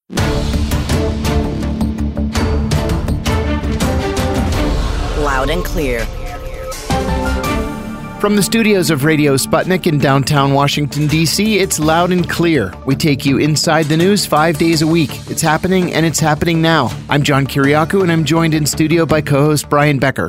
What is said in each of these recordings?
Loud and clear. From the studios of Radio Sputnik in downtown Washington, D.C., it's Loud and Clear. We take you inside the news 5 days a week. It's happening, and it's happening now. I'm John Kiriakou, and I'm joined in studio by co-host Brian Becker.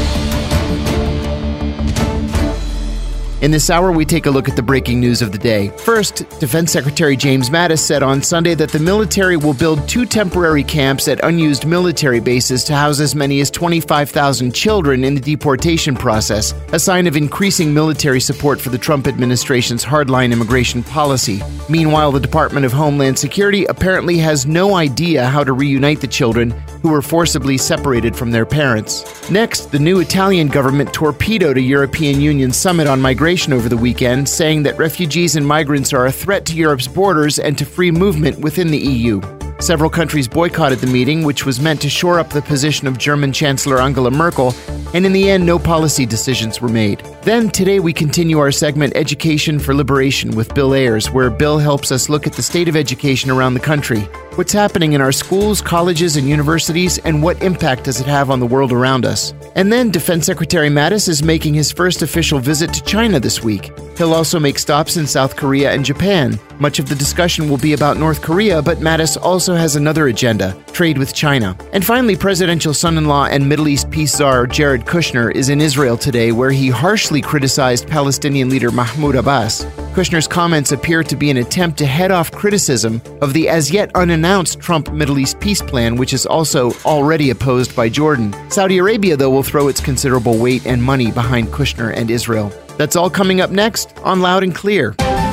In this hour, we take a look at the breaking news of the day. First, Defense Secretary James Mattis said on Sunday that the military will build 2 temporary camps at unused military bases to house as many as 25,000 children in the deportation process, a sign of increasing military support for the Trump administration's hardline immigration policy. Meanwhile, the Department of Homeland Security apparently has no idea how to reunite the children who were forcibly separated from their parents. Next, the new Italian government torpedoed a European Union summit on migration over the weekend, saying that refugees and migrants are a threat to Europe's borders and to free movement within the EU. Several countries boycotted the meeting, which was meant to shore up the position of German Chancellor Angela Merkel, and in the end, no policy decisions were made. Then, today we continue our segment Education for Liberation with Bill Ayers, where Bill helps us look at the state of education around the country. What's happening in our schools, colleges, and universities, and what impact does it have on the world around us? And then Defense Secretary Mattis is making his first official visit to China this week. He'll also make stops in South Korea and Japan. Much of the discussion will be about North Korea, but Mattis also has another agenda: trade with China. And finally, presidential son-in-law and Middle East peace czar Jared Kushner is in Israel today, where he harshly criticized Palestinian leader Mahmoud Abbas. Kushner's comments appear to be an attempt to head off criticism of the as-yet unannounced Trump Middle East peace plan, which is also already opposed by Jordan. Saudi Arabia, though, will throw its considerable weight and money behind Kushner and Israel. That's all coming up next on Loud and Clear.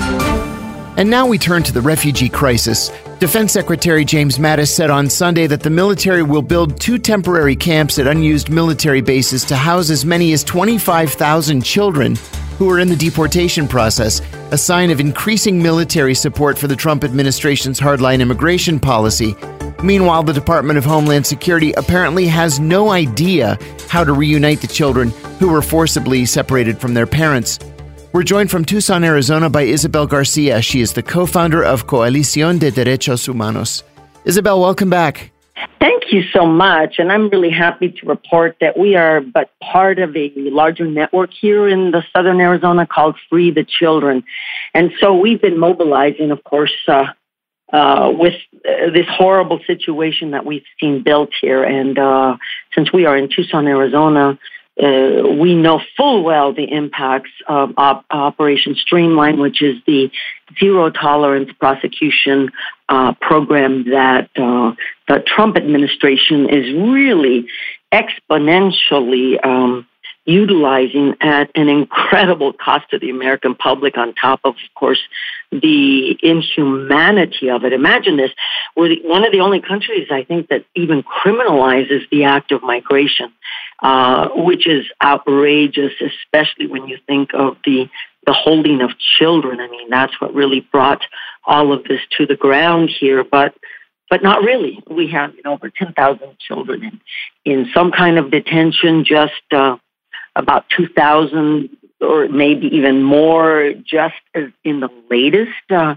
And now we turn to the refugee crisis. Defense Secretary James Mattis said on Sunday that the military will build 2 temporary camps at unused military bases to house as many as 25,000 children who are in the deportation process, a sign of increasing military support for the Trump administration's hardline immigration policy. Meanwhile, the Department of Homeland Security apparently has no idea how to reunite the children who were forcibly separated from their parents. We're joined from Tucson, Arizona by Isabel Garcia. She is the co-founder of Coalición de Derechos Humanos. Isabel, welcome back. Thank you so much. And I'm really happy to report that we are but part of a larger network here in the southern Arizona called Free the Children. And so we've been mobilizing, of course, with this horrible situation that we've seen built here. And since we are in Tucson, Arizona, we know full well the impacts of Operation Streamline, which is the zero-tolerance prosecution program that the Trump administration is really exponentially utilizing at an incredible cost to the American public, on top of course, the inhumanity of it. Imagine this. We're one of the only countries, I think, that even criminalizes the act of migration, which is outrageous, especially when you think of the holding of children. I mean, that's what really brought all of this to the ground here, but not really. We have over 10,000 children in some kind of detention, just about 2,000 or maybe even more just as in the latest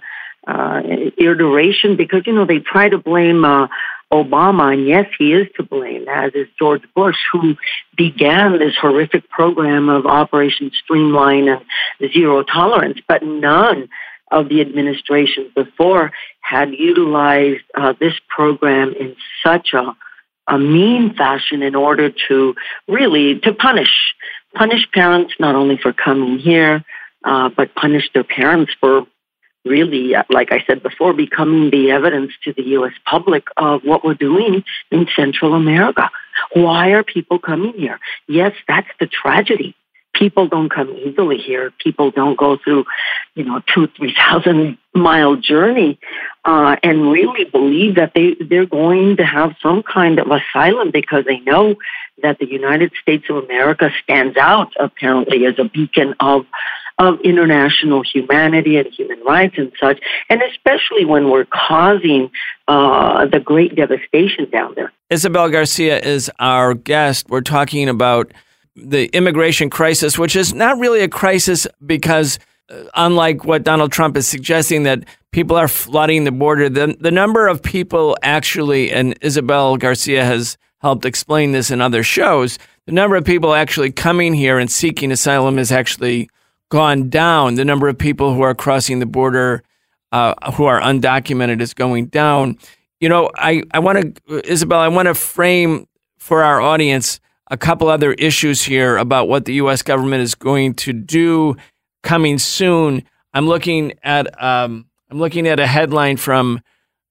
iteration, because, they try to blame Obama, and yes, he is to blame, as is George Bush, who began this horrific program of Operation Streamline and Zero Tolerance, but none of the administrations before had utilized this program in such a mean fashion in order to really punish parents, not only for coming here, but punish their parents for really, like I said before, becoming the evidence to the U.S. public of what we're doing in Central America. Why are people coming here? Yes, that's the tragedy. People don't come easily here. People don't go through, 2,000-3,000 mile journey and really believe that they're going to have some kind of asylum, because they know that the United States of America stands out apparently as a beacon of international humanity and human rights and such, and especially when we're causing the great devastation down there. Isabel Garcia is our guest. We're talking about the immigration crisis, which is not really a crisis because unlike what Donald Trump is suggesting, that people are flooding the border. The number of people actually, and Isabel Garcia has helped explain this in other shows, the number of people actually coming here and seeking asylum has actually gone down. The number of people who are crossing the border who are undocumented is going down. I want to, Isabel, I want to frame for our audience a couple other issues here about what the U.S. government is going to do coming soon. I'm looking at a headline from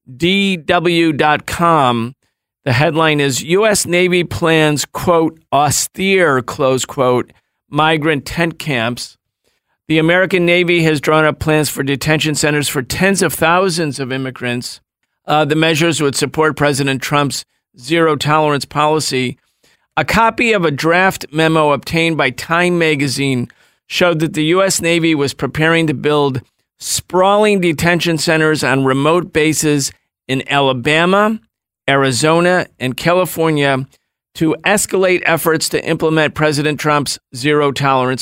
DW.com. The headline is U.S. Navy plans, quote, austere, close quote, migrant tent camps. The American Navy has drawn up plans for detention centers for tens of thousands of immigrants. The measures would support President Trump's zero tolerance policy. A copy of a draft memo obtained by Time magazine showed that the U.S. Navy was preparing to build sprawling detention centers on remote bases in Alabama, Arizona, and California to escalate efforts to implement President Trump's zero tolerance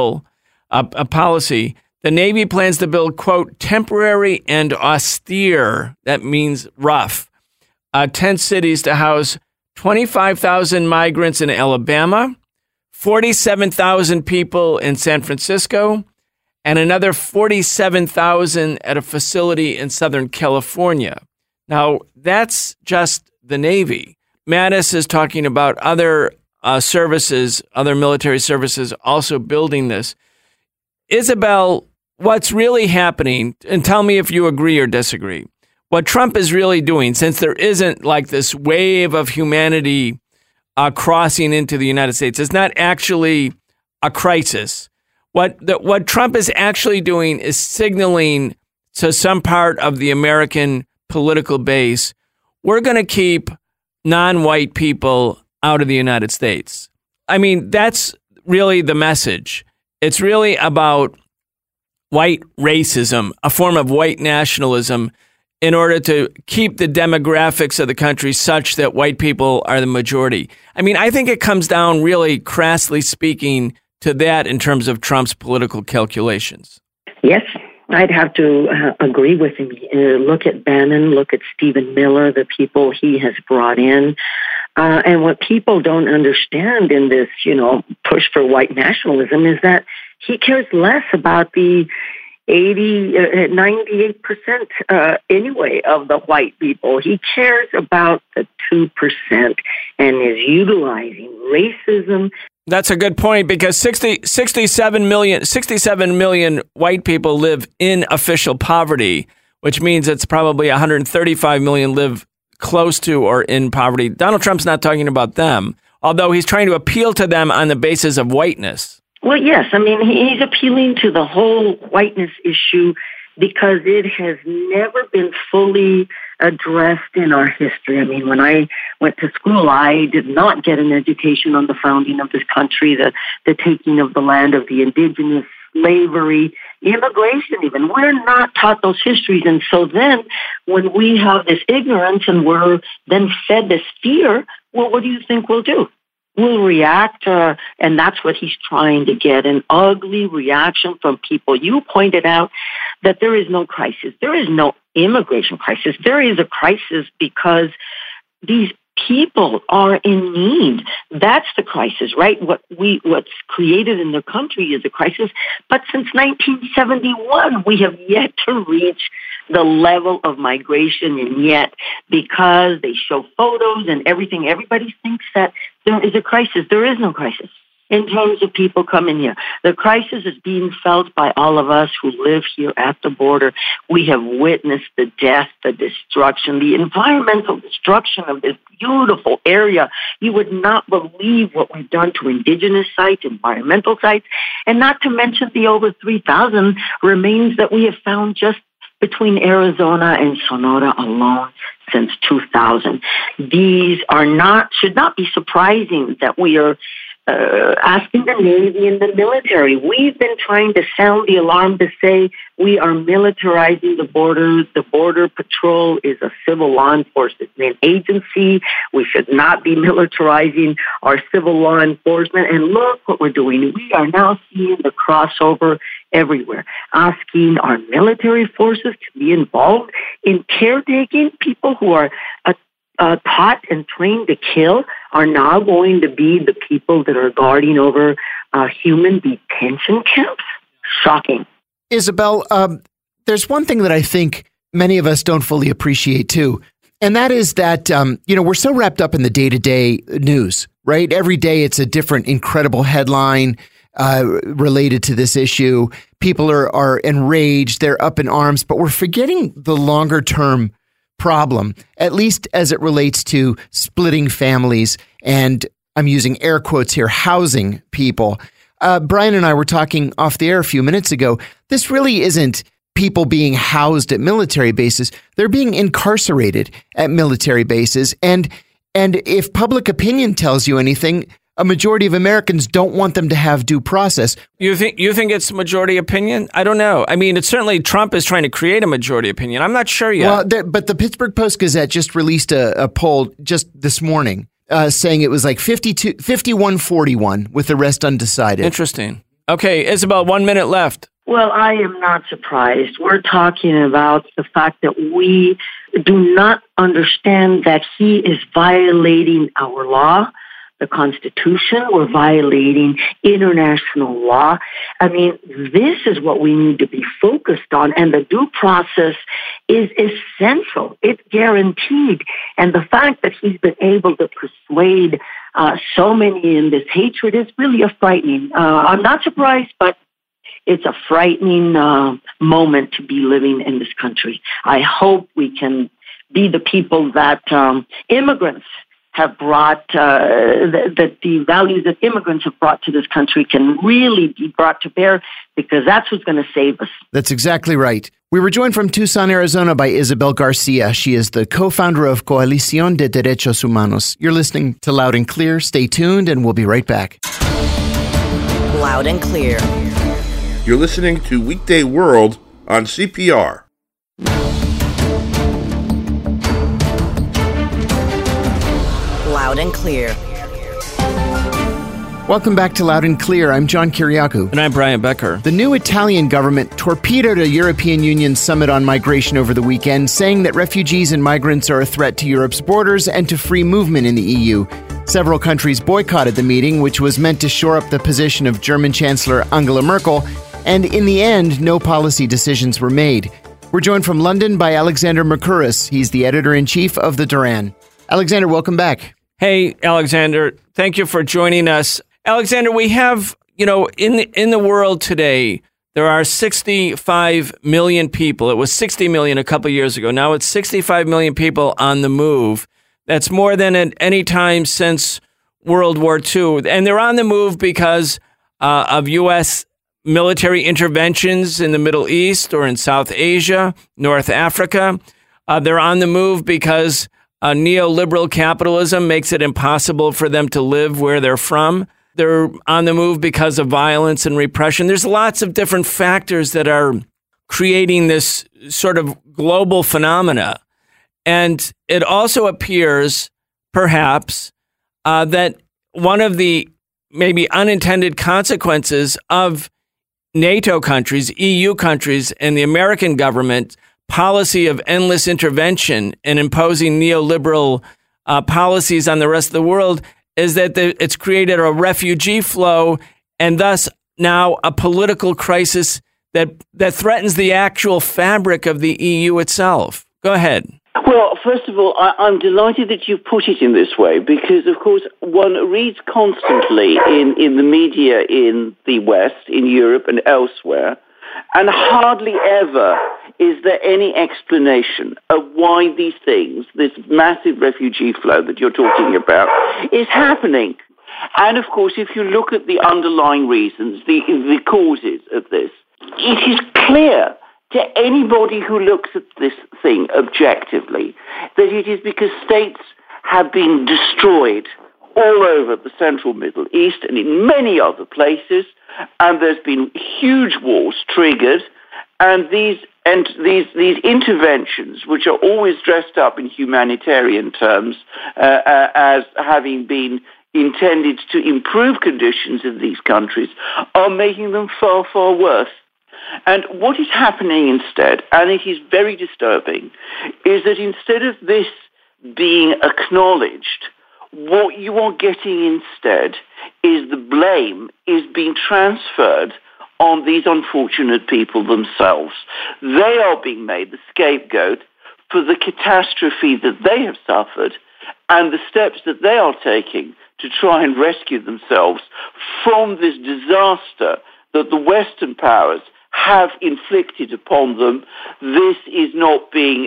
policy. The Navy plans to build, quote, temporary and austere, that means rough, tent cities to house 25,000 migrants in Alabama, 47,000 people in San Francisco, and another 47,000 at a facility in Southern California. Now, that's just the Navy. Mattis is talking about other services, other military services also building this. Isabel, what's really happening, and tell me if you agree or disagree, what Trump is really doing, since there isn't like this wave of humanity crossing into the United States, is not actually a crisis. What Trump is actually doing is signaling to some part of the American political base, we're going to keep non-white people out of the United States. I mean, that's really the message. It's really about white racism, a form of white nationalism, in order to keep the demographics of the country such that white people are the majority. I mean, I think it comes down, really crassly speaking, to that in terms of Trump's political calculations. Yes, I'd have to agree with him. Look at Bannon, look at Stephen Miller, the people he has brought in. And what people don't understand in this, push for white nationalism is that he cares less about the 98% anyway of the white people. He cares about the 2% and is utilizing racism. That's a good point, because 67 million white people live in official poverty, which means it's probably 135 million live close to or in poverty. Donald Trump's not talking about them, although he's trying to appeal to them on the basis of whiteness. Well, yes. I mean, he's appealing to the whole whiteness issue because it has never been fully addressed in our history. I mean, when I went to school, I did not get an education on the founding of this country, the taking of the land of the indigenous, slavery, immigration even. We're not taught those histories. And so then when we have this ignorance and we're then fed this fear, well, what do you think we'll do? We'll react, and that's what he's trying to get, an ugly reaction from people. You pointed out that there is no crisis. There is no immigration crisis. There is a crisis because these people are in need. That's the crisis, right? What's created in the country is a crisis. But since 1971, we have yet to reach the level of migration, and yet, because they show photos and everything, everybody thinks that there is a crisis. There is no crisis in terms of people coming here. The crisis is being felt by all of us who live here at the border. We have witnessed the death, the destruction, the environmental destruction of this beautiful area. You would not believe what we've done to indigenous sites, environmental sites, and not to mention the over 3,000 remains that we have found just between Arizona and Sonora alone since 2000. These should not be surprising that we are asking the Navy and the military. We've been trying to sound the alarm to say we are militarizing the border. The Border Patrol is a civil law enforcement agency. We should not be militarizing our civil law enforcement. And look what we're doing. We are now seeing the crossover everywhere, asking our military forces to be involved in caretaking. People who are taught and trained to kill are now going to be the people that are guarding over human detention camps. Shocking. Isabel, there's one thing that I think many of us don't fully appreciate too, and that is that, we're so wrapped up in the day-to-day news, right? Every day it's a different incredible headline related to this issue. People are enraged, they're up in arms, but we're forgetting the longer-term problem, at least as it relates to splitting families, and I'm using air quotes here, housing people. Brian and I were talking off the air a few minutes ago. This really isn't people being housed at military bases. They're being incarcerated at military bases. And if public opinion tells you anything, a majority of Americans don't want them to have due process. You think it's majority opinion? I don't know. I mean, it's certainly Trump is trying to create a majority opinion. I'm not sure yet. Well, but the Pittsburgh Post-Gazette just released a poll just this morning saying it was like 51-41 with the rest undecided. Interesting. Okay, Isabel, 1 minute left. Well, I am not surprised. We're talking about the fact that we do not understand that he is violating our law, the Constitution. We're violating international law. I mean, this is what we need to be focused on, and the due process is essential. It's guaranteed. And the fact that he's been able to persuade so many in this hatred is really frightening. I'm not surprised, but it's a frightening moment to be living in this country. I hope we can be the people that immigrants have brought, that the values that immigrants have brought to this country can really be brought to bear, because that's what's going to save us. That's exactly right. We were joined from Tucson, Arizona by Isabel Garcia. She is the co-founder of Coalición de Derechos Humanos. You're listening to Loud and Clear. Stay tuned, and we'll be right back. Loud and Clear. You're listening to Weekday World on CPR. Loud and Clear. Welcome back to Loud and Clear. I'm John Kiriakou. And I'm Brian Becker. The new Italian government torpedoed a European Union summit on migration over the weekend, saying that refugees and migrants are a threat to Europe's borders and to free movement in the EU. Several countries boycotted the meeting, which was meant to shore up the position of German Chancellor Angela Merkel, and in the end, no policy decisions were made. We're joined from London by Alexander Mercouris. He's the editor-in-chief of The Duran. Alexander, welcome back. Hey, Alexander, thank you for joining us. Alexander, we have, in the world today, there are 65 million people. It was 60 million a couple years ago. Now it's 65 million people on the move. That's more than at any time since World War II. And they're on the move because of U.S. military interventions in the Middle East or in South Asia, North Africa. They're on the move because neoliberal capitalism makes it impossible for them to live where they're from. They're on the move because of violence and repression. There's lots of different factors that are creating this sort of global phenomena. And it also appears, perhaps, that one of the maybe unintended consequences of NATO countries, EU countries, and the American government policy of endless intervention and imposing neoliberal policies on the rest of the world is that it's created a refugee flow and thus now a political crisis that threatens the actual fabric of the EU itself. Go ahead. Well, first of all, I'm delighted that you put it in this way because, of course, one reads constantly in the media in the West, in Europe and elsewhere, and hardly ever is there any explanation of why these things, this massive refugee flow that you're talking about, is happening. And, of course, if you look at the underlying reasons, the causes of this, it is clear to anybody who looks at this thing objectively that it is because states have been destroyed all over the central Middle East and in many other places, and there's been huge wars triggered, and these interventions, which are always dressed up in humanitarian terms as having been intended to improve conditions in these countries, are making them far, far worse. And what is happening instead, and it is very disturbing, is that instead of this being acknowledged, what you are getting instead is the blame is being transferred on these unfortunate people themselves. They are being made the scapegoat for the catastrophe that they have suffered and the steps that they are taking to try and rescue themselves from this disaster that the Western powers have inflicted upon them. This is not being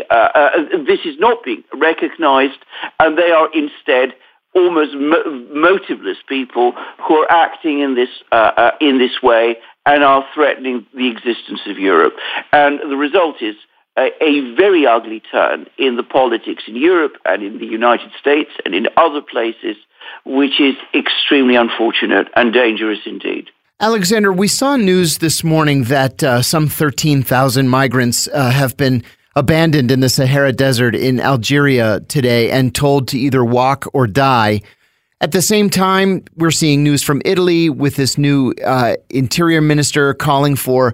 recognized, and they are instead almost motiveless people who are acting in this way and are threatening the existence of Europe. And the result is a very ugly turn in the politics in Europe and in the United States and in other places, which is extremely unfortunate and dangerous indeed. Alexander, we saw news this morning that some 13,000 migrants have been abandoned in the Sahara Desert in Algeria today and told to either walk or die. At the same time, we're seeing news from Italy with this new interior minister calling for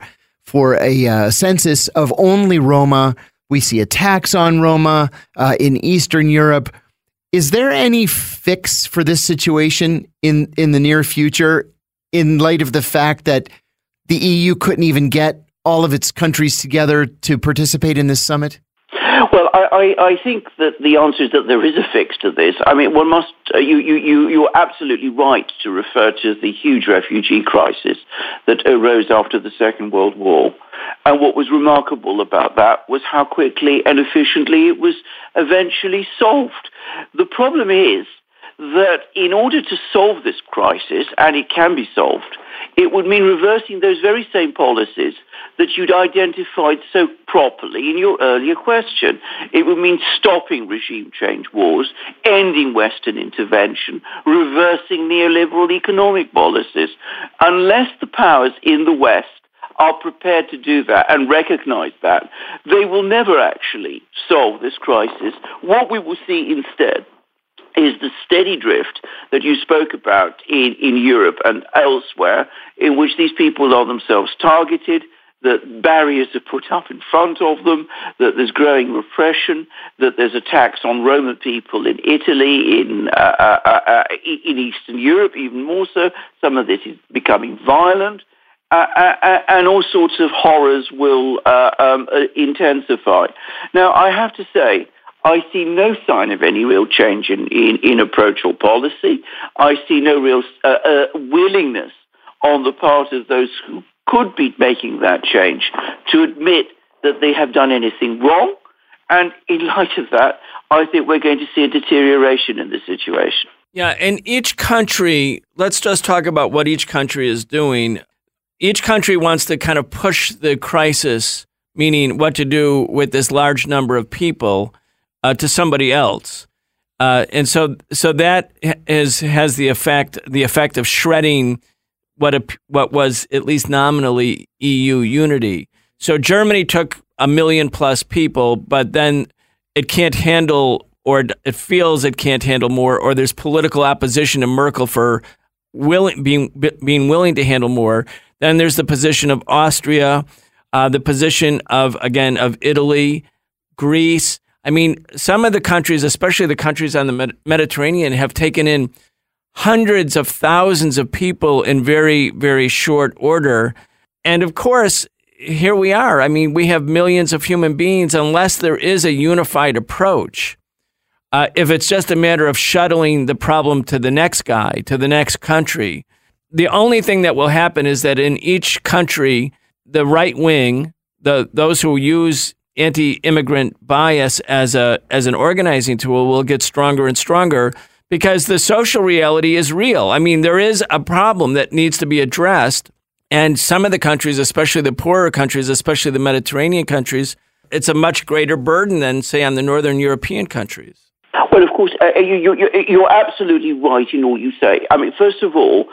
a census of only Roma. We see attacks on Roma in Eastern Europe. Is there any fix for this situation in the near future in light of the fact that the EU couldn't even get all of its countries together to participate in this summit? Well, I think that the answer is that there is a fix to this. I mean, one must. You're absolutely right to refer to the huge refugee crisis that arose after the Second World War. And what was remarkable about that was how quickly and efficiently it was eventually solved. The problem is that in order to solve this crisis, and it can be solved, it would mean reversing those very same policies that you'd identified so properly in your earlier question. It would mean stopping regime change wars, ending Western intervention, reversing neoliberal economic policies. Unless the powers in the West are prepared to do that and recognize that, they will never actually solve this crisis. What we will see instead is the steady drift that you spoke about in Europe and elsewhere, in which these people are themselves targeted, that barriers are put up in front of them, that there's growing repression, that there's attacks on Roma people in Italy, in Eastern Europe, even more so. Some of this is becoming violent, and all sorts of horrors will intensify. Now, I have to say, I see no sign of any real change in approach or policy. I see no real willingness on the part of those who could be making that change to admit that they have done anything wrong. And in light of that, I think we're going to see a deterioration in the situation. Yeah, and each country, let's just talk about what each country is doing. Each country wants to kind of push the crisis, meaning what to do with this large number of people, to somebody else, and so that has the effect of shredding what was at least nominally EU unity. So Germany took 1 million plus people, but then it can't handle, or it feels it can't handle more, or there's political opposition to Merkel for being willing to handle more. Then there's the position of Austria, the position of Italy, Greece. I mean, some of the countries, especially the countries on the Mediterranean, have taken in hundreds of thousands of people in very, very short order. And of course, here we are. I mean, we have millions of human beings unless there is a unified approach. If it's just a matter of shuttling the problem to the next guy, to the next country, the only thing that will happen is that in each country, the right wing, those who use anti-immigrant bias as an organizing tool will get stronger and stronger because the social reality is real. I mean, there is a problem that needs to be addressed. And some of the countries, especially the poorer countries, especially the Mediterranean countries, it's a much greater burden than, say, on the Northern European countries. Well, of course, you're absolutely right in all you say. I mean, first of all,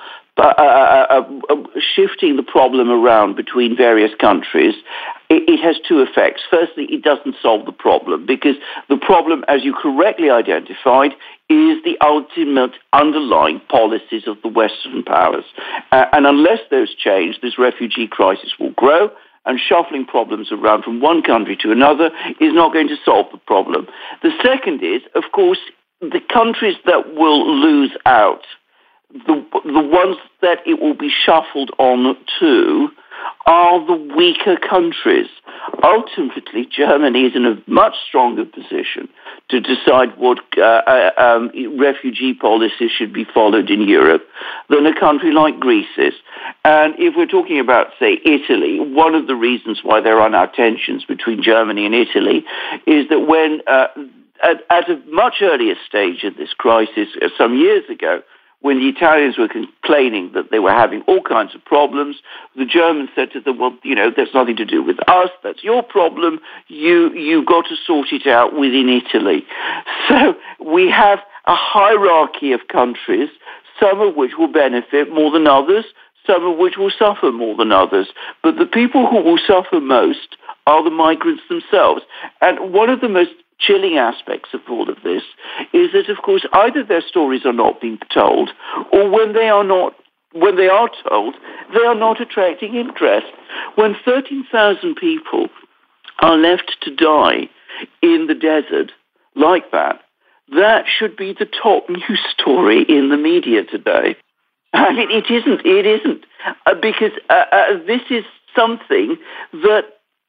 shifting the problem around between various countries, it has two effects. Firstly, it doesn't solve the problem because the problem, as you correctly identified, is the ultimate underlying policies of the Western powers. And unless those change, this refugee crisis will grow and shuffling problems around from one country to another is not going to solve the problem. The second is, of course, the countries that will lose out, the ones that it will be shuffled on to, are the weaker countries. Ultimately, Germany is in a much stronger position to decide what refugee policies should be followed in Europe than a country like Greece is. And if we're talking about, say, Italy, one of the reasons why there are now tensions between Germany and Italy is that when, at a much earlier stage of this crisis, some years ago, when the Italians were complaining that they were having all kinds of problems, the Germans said to them, well, there's nothing to do with us. That's your problem. You've got to sort it out within Italy. So we have a hierarchy of countries, some of which will benefit more than others, some of which will suffer more than others. But the people who will suffer most are the migrants themselves. And one of the most chilling aspects of all of this is that, of course, either their stories are not being told, or when they are told, they are not attracting interest. When 13,000 people are left to die in the desert like that, that should be the top news story in the media today. I mean, it isn't, because this is something that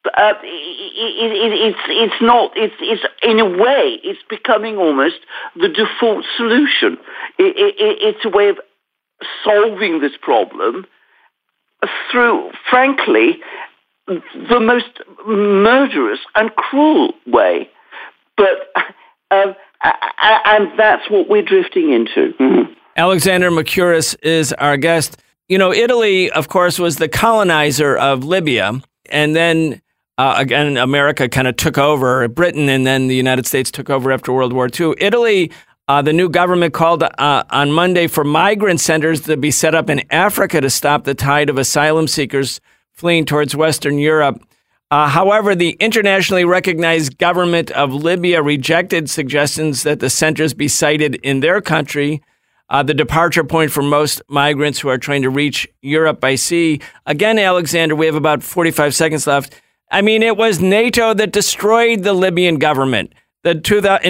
it's not. It's in a way, it's becoming almost the default solution. It's a way of solving this problem through, frankly, the most murderous and cruel way. But and that's what we're drifting into. Mm-hmm. Alexander Mercouris is our guest. Italy, of course, was the colonizer of Libya, and then again, America kind of took over, Britain, and then the United States took over after World War II. Italy, the new government called on Monday for migrant centers to be set up in Africa to stop the tide of asylum seekers fleeing towards Western Europe. However, the internationally recognized government of Libya rejected suggestions that the centers be sited in their country, the departure point for most migrants who are trying to reach Europe by sea. Again, Alexander, we have about 45 seconds left. I mean, it was NATO that destroyed the Libyan government. In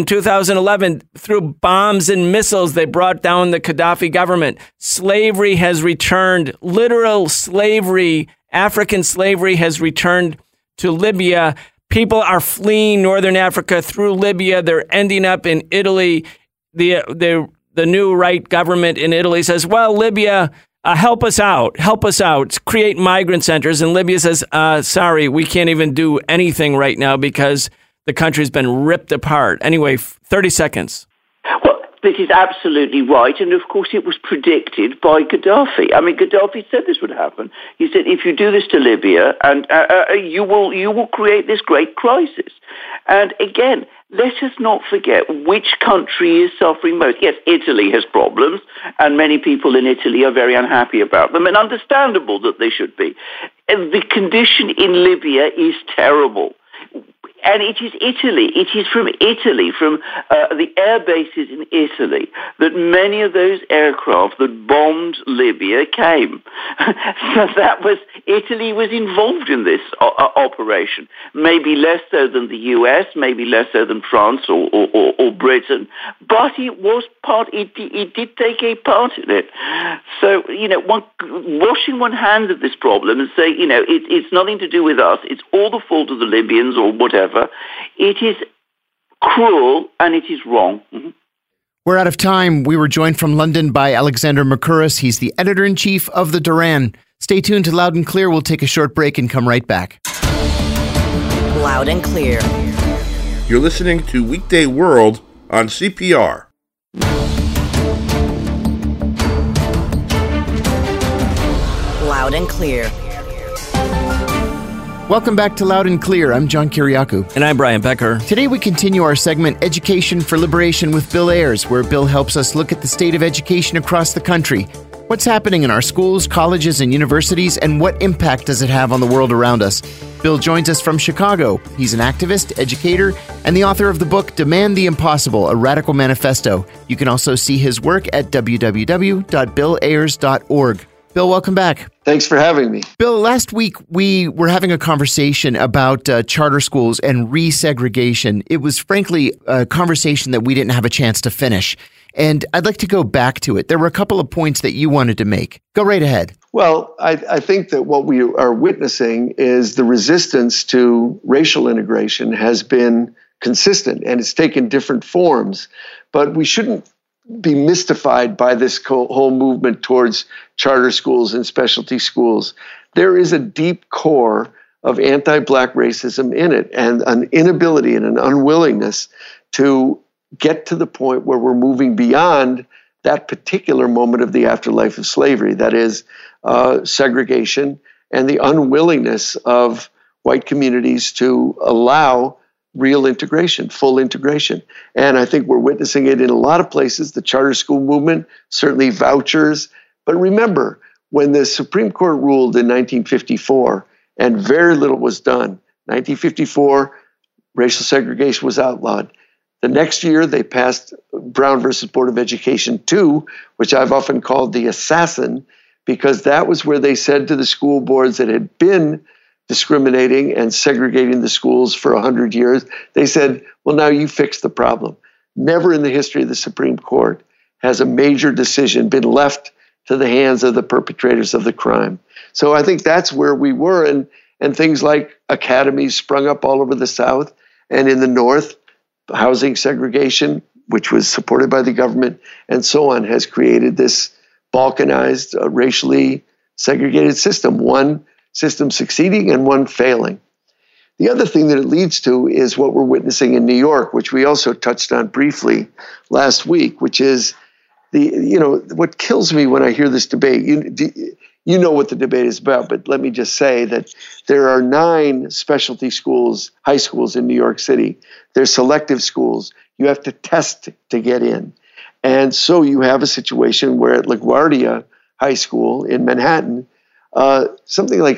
2011, through bombs and missiles, they brought down the Gaddafi government. Slavery has returned, literal slavery, African slavery has returned to Libya. People are fleeing Northern Africa through Libya. They're ending up in Italy. The new right government in Italy says, well, Libya, help us out, create migrant centers. And Libya says, sorry, we can't even do anything right now because the country's been ripped apart. Anyway, 30 seconds. Well, this is absolutely right. And of course, it was predicted by Gaddafi. I mean, Gaddafi said this would happen. He said, if you do this to Libya, and you will create this great crisis. And again, let us not forget which country is suffering most. Yes, Italy has problems, and many people in Italy are very unhappy about them, and understandable that they should be. And the condition in Libya is terrible. And it is Italy. It is from Italy, from the air bases in Italy, that many of those aircraft that bombed Libya came. So Italy was involved in this operation. Maybe less so than the US, maybe less so than France or Britain, but it was part. It did take a part in it. So washing one hand of this problem and say it's nothing to do with us. It's all the fault of the Libyans or whatever. It is cruel and it is wrong. Mm-hmm. We're out of time. We were joined from London by Alexander Mercouris. He's the editor-in-chief of The Duran. Stay tuned to Loud and Clear. We'll take a short break and come right back. Loud and Clear. You're listening to Weekday World on CPR. Loud and Clear. Welcome back to Loud and Clear. I'm John Kiriakou. And I'm Brian Becker. Today we continue our segment Education for Liberation with Bill Ayers, where Bill helps us look at the state of education across the country. What's happening in our schools, colleges, and universities, and what impact does it have on the world around us? Bill joins us from Chicago. He's an activist, educator, and the author of the book Demand the Impossible, A Radical Manifesto. You can also see his work at www.billayers.org. Bill, welcome back. Thanks for having me. Bill, last week we were having a conversation about charter schools and resegregation. It was frankly a conversation that we didn't have a chance to finish. And I'd like to go back to it. There were a couple of points that you wanted to make. Go right ahead. Well, I think that what we are witnessing is the resistance to racial integration has been consistent, and it's taken different forms. But we shouldn't be mystified by this whole movement towards charter schools and specialty schools. There is a deep core of anti-Black racism in it, and an inability and an unwillingness to get to the point where we're moving beyond that particular moment of the afterlife of slavery, that is segregation, and the unwillingness of white communities to allow real integration, full integration. And I think we're witnessing it in a lot of places, the charter school movement, certainly vouchers. But remember, when the Supreme Court ruled in 1954, and very little was done, 1954, racial segregation was outlawed. The next year, they passed Brown versus Board of Education 2, which I've often called the assassin, because that was where they said to the school boards that had been discriminating and segregating the schools for 100 years, they said, well, now you fix the problem. Never in the history of the Supreme Court has a major decision been left to the hands of the perpetrators of the crime. So I think that's where we were, and things like academies sprung up all over the South and in the North. Housing segregation, which was supported by the government, and so on, has created this balkanized, racially segregated system, one system succeeding and one failing. The other thing that it leads to is what we're witnessing in New York, which we also touched on briefly last week, which is what kills me when I hear this debate. You know what the debate is about, but let me just say that there are 9 specialty schools, high schools in New York City. They're selective schools. You have to test to get in. And so you have a situation where at LaGuardia High School in Manhattan, something like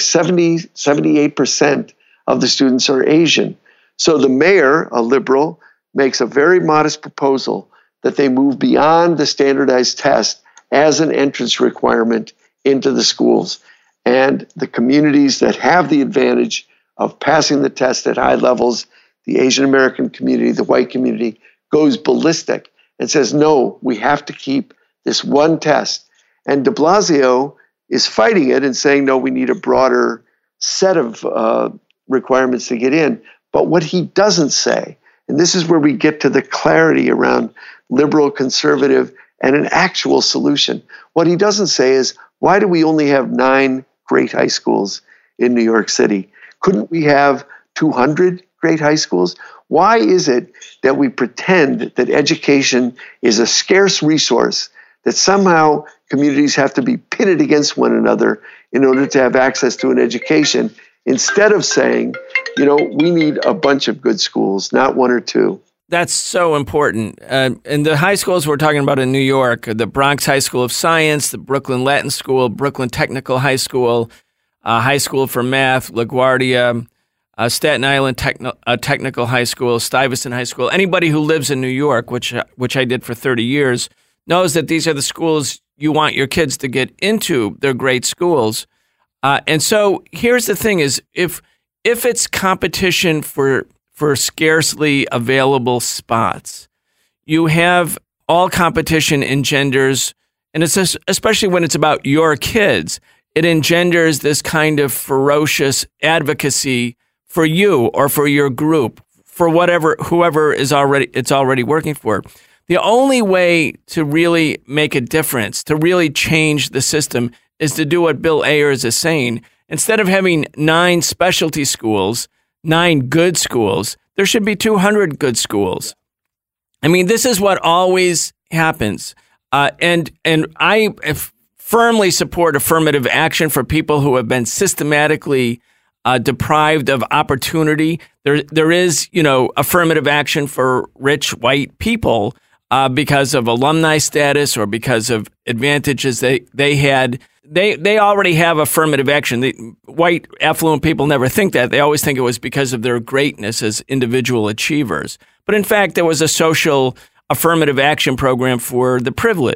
78% of the students are Asian. So the mayor, a liberal, makes a very modest proposal that they move beyond the standardized test as an entrance requirement into the schools. And the communities that have the advantage of passing the test at high levels, the Asian American community, the white community, goes ballistic and says, no, we have to keep this one test. And de Blasio is fighting it and saying, no, we need a broader set of requirements to get in. But what he doesn't say, and this is where we get to the clarity around liberal, conservative, and an actual solution. What he doesn't say is, why do we only have 9 great high schools in New York City? Couldn't we have 200 great high schools? Why is it that we pretend that education is a scarce resource, that somehow communities have to be pitted against one another in order to have access to an education, instead of saying, we need a bunch of good schools, not 1 or 2. That's so important. And the high schools we're talking about in New York, the Bronx High School of Science, the Brooklyn Latin School, Brooklyn Technical High School, High School for Math, LaGuardia, Staten Island Technical High School, Stuyvesant High School. Anybody who lives in New York, which I did for 30 years, knows that these are the schools you want your kids to get into. They're great schools. And so here's the thing is, if it's competition for scarcely available spots, you have all competition engenders, and it's especially when it's about your kids, it engenders this kind of ferocious advocacy for you or for your group, for whoever it's already working for. The only way to really make a difference, to really change the system, is to do what Bill Ayers is saying. Instead of having 9 specialty schools, 9 good schools, there should be 200 good schools. I mean, this is what always happens. And I firmly support affirmative action for people who have been systematically deprived of opportunity. There is, affirmative action for rich white people because of alumni status or because of advantages they had. They already have affirmative action. White affluent people never think that. They always think it was because of their greatness as individual achievers. But in fact, there was a social affirmative action program for the privileged.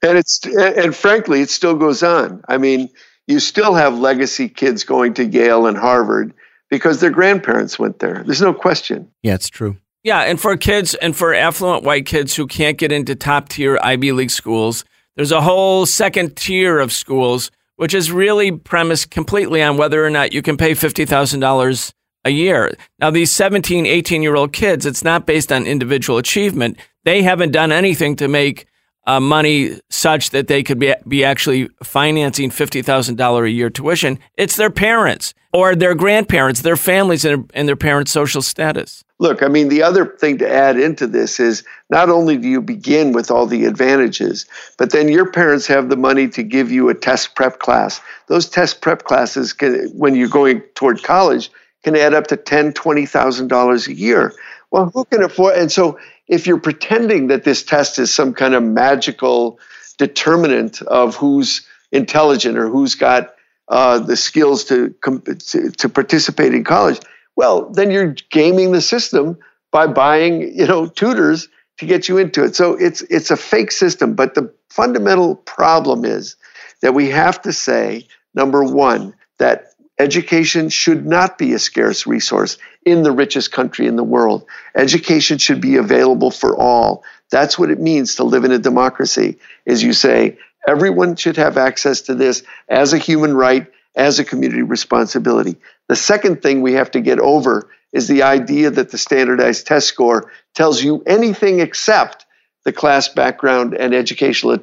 And frankly, it still goes on. I mean, you still have legacy kids going to Yale and Harvard because their grandparents went there. There's no question. Yeah, it's true. Yeah, and for kids and for affluent white kids who can't get into top-tier Ivy League schools, there's a whole second tier of schools, which is really premised completely on whether or not you can pay $50,000 a year. Now, these 17, 18-year-old kids, it's not based on individual achievement. They haven't done anything to make money such that they could be actually financing $50,000 a year tuition. It's their parents or their grandparents, their families, and their parents' social status. Look, I mean, the other thing to add into this is not only do you begin with all the advantages, but then your parents have the money to give you a test prep class. Those test prep classes, when you're going toward college, can add up to $10,000, $20,000 a year. Well, who can afford? And so if you're pretending that this test is some kind of magical determinant of who's intelligent or who's got the skills to participate in college, well, then you're gaming the system by buying, tutors to get you into it. So it's a fake system. But the fundamental problem is that we have to say, number one, that education should not be a scarce resource in the richest country in the world. Education should be available for all. That's what it means to live in a democracy, is you say everyone should have access to this as a human right, as a community responsibility. The second thing we have to get over is the idea that the standardized test score tells you anything except the class background and educational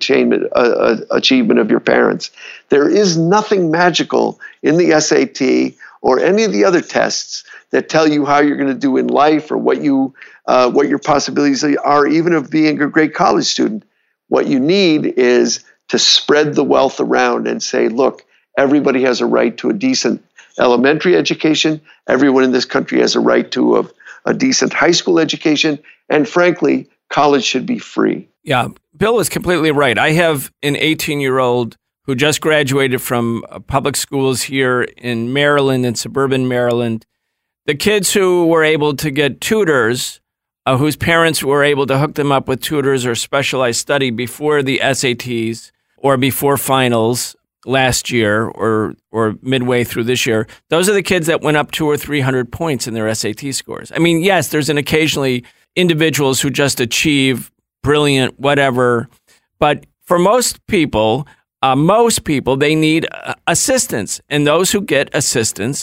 achievement of your parents. There is nothing magical in the SAT or any of the other tests that tell you how you're going to do in life or what your possibilities are, even of being a great college student. What you need is to spread the wealth around and say, look, everybody has a right to a decent elementary education. Everyone in this country has a right to a decent high school education. And frankly, college should be free. Yeah, Bill is completely right. I have an 18-year-old who just graduated from public schools here in Maryland, in suburban Maryland. The kids who were able to get tutors, whose parents were able to hook them up with tutors or specialized study before the SATs or before finals last year or midway through this year, those are the kids that went up 200 or 300 points in their SAT scores. I mean, yes, there's occasionally individuals who just achieve brilliant whatever, but for most people, they need assistance, and those who get assistance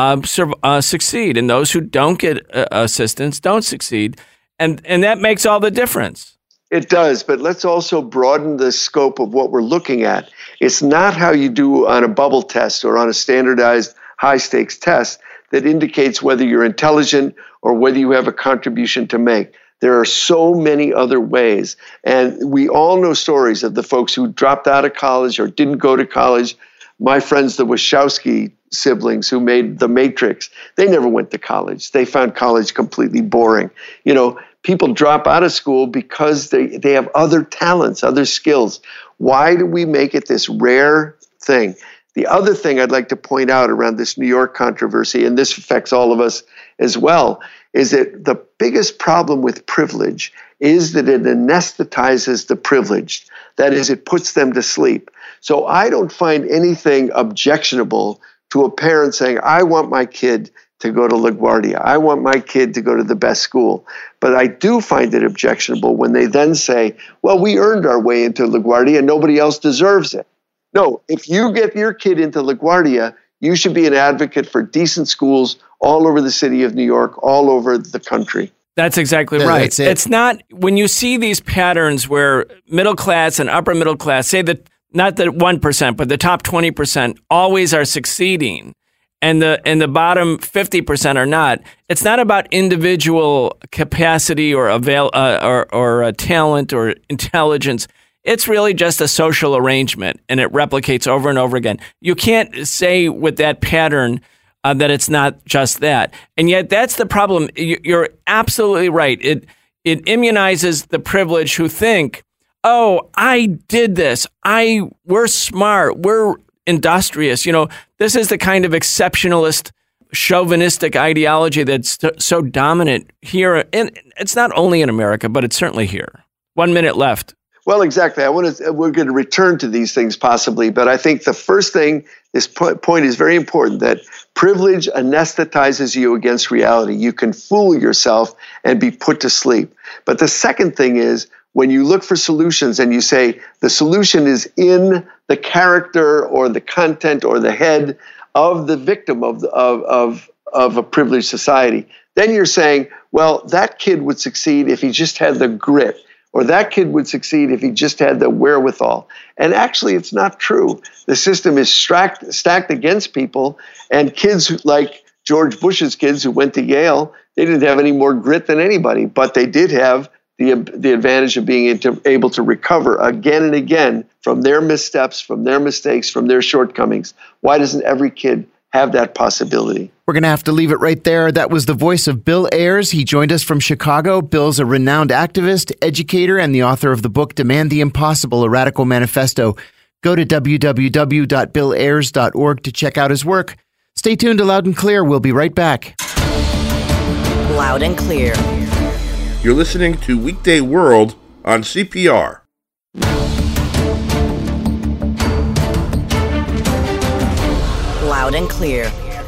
succeed, and those who don't get assistance don't succeed, and that makes all the difference. It does, but let's also broaden the scope of what we're looking at. It's not how you do on a bubble test or on a standardized high-stakes test that indicates whether you're intelligent or whether you have a contribution to make. There are so many other ways, and we all know stories of the folks who dropped out of college or didn't go to college. My friends, the Wachowski siblings who made The Matrix, they never went to college. They found college completely boring. People drop out of school because they have other talents, other skills. Why do we make it this rare thing? The other thing I'd like to point out around this New York controversy, and this affects all of us as well, is that the biggest problem with privilege is that it anesthetizes the privileged. That is, it puts them to sleep. So I don't find anything objectionable to a parent saying, I want my kid to go to LaGuardia. I want my kid to go to the best school. But I do find it objectionable when they then say, well, we earned our way into LaGuardia and nobody else deserves it. No, if you get your kid into LaGuardia, you should be an advocate for decent schools all over the city of New York, all over the country. That's exactly right. It's not, when you see these patterns where middle class and upper middle class, say that not the 1%, but the top 20% always are succeeding, and the bottom 50% are not. It's not about individual capacity or talent or intelligence. It's really just a social arrangement, and it replicates over and over again. You can't say with that pattern that it's not just that. And yet that's the problem. You're absolutely right. It immunizes the privileged who think, oh, I did this. We're smart. We're industrious. This is the kind of exceptionalist, chauvinistic ideology that's so dominant here. And it's not only in America, but it's certainly here. 1 minute left. Well, exactly. We're going to return to these things possibly, but I think the first thing, this point is very important, that privilege anesthetizes you against reality. You can fool yourself and be put to sleep. But the second thing is, when you look for solutions and you say the solution is in the character or the content or the head of the victim of a privileged society, then you're saying, well, that kid would succeed if he just had the grit, or that kid would succeed if he just had the wherewithal. And actually, it's not true. The system is stacked against people, and kids like George Bush's kids who went to Yale, they didn't have any more grit than anybody, but they did have the advantage of being able to recover again and again from their missteps, from their mistakes, from their shortcomings. Why doesn't every kid have that possibility? We're going to have to leave it right there. That was the voice of Bill Ayers. He joined us from Chicago. Bill's a renowned activist, educator, and the author of the book Demand the Impossible, A Radical Manifesto. Go to www.billayers.org to check out his work. Stay tuned to Loud and Clear. We'll be right back. Loud and Clear. You're listening to Weekday World on CPR. Loud and Clear.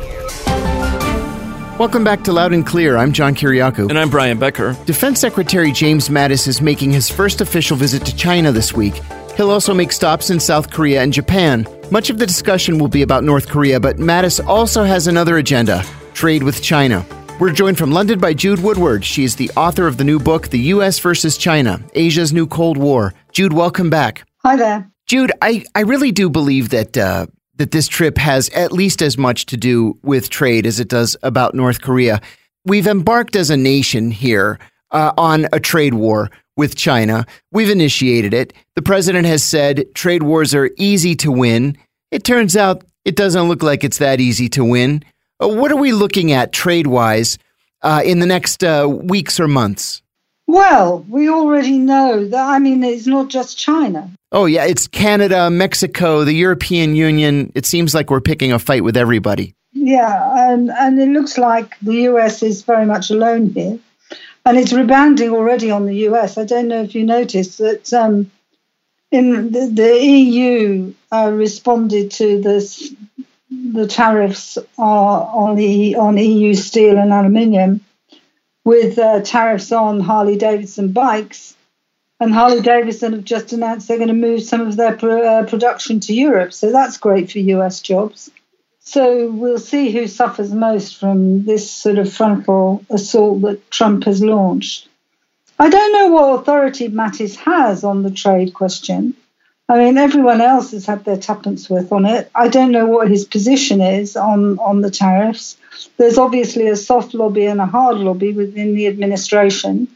Welcome back to Loud and Clear. I'm John Kiriakou. And I'm Brian Becker. Defense Secretary James Mattis is making his first official visit to China this week. He'll also make stops in South Korea and Japan. Much of the discussion will be about North Korea, but Mattis also has another agenda: trade with China. We're joined from London by Jude Woodward. She is the author of the new book, The U.S. versus China, Asia's New Cold War. Jude, welcome back. Hi there. Jude, I really do believe that this trip has at least as much to do with trade as it does about North Korea. We've embarked as a nation here on a trade war with China. We've initiated it. The president has said trade wars are easy to win. It turns out it doesn't look like it's that easy to win. What are we looking at trade-wise in the next weeks or months? Well, we already know that, it's not just China. Oh, yeah, it's Canada, Mexico, the European Union. It seems like we're picking a fight with everybody. Yeah, and it looks like the US is very much alone here. And it's rebounding already on the US. I don't know if you noticed that in the EU responded to the tariffs on EU steel and aluminium with tariffs on Harley-Davidson bikes. And Harley-Davidson have just announced they're going to move some of their production to Europe. So that's great for US jobs. So we'll see who suffers most from this sort of frontal assault that Trump has launched. I don't know what authority Mattis has on the trade question. Everyone else has had their tuppence worth on it. I don't know what his position is on the tariffs. There's obviously a soft lobby and a hard lobby within the administration.